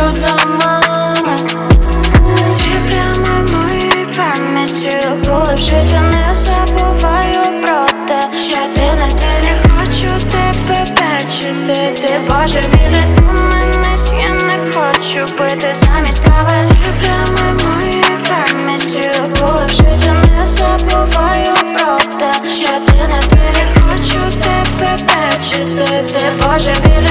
до мами. Всі прямо в моїй пам'яті, коли в житті не забуваю про те, що ти не хочу тебе бачити. Ти божевільний скуменець, я не хочу пити замість кави. Всі прямо в моїй пам'яті, коли в житті не забуваю про те, що ти не хочу тебе бачити. Ти божевільний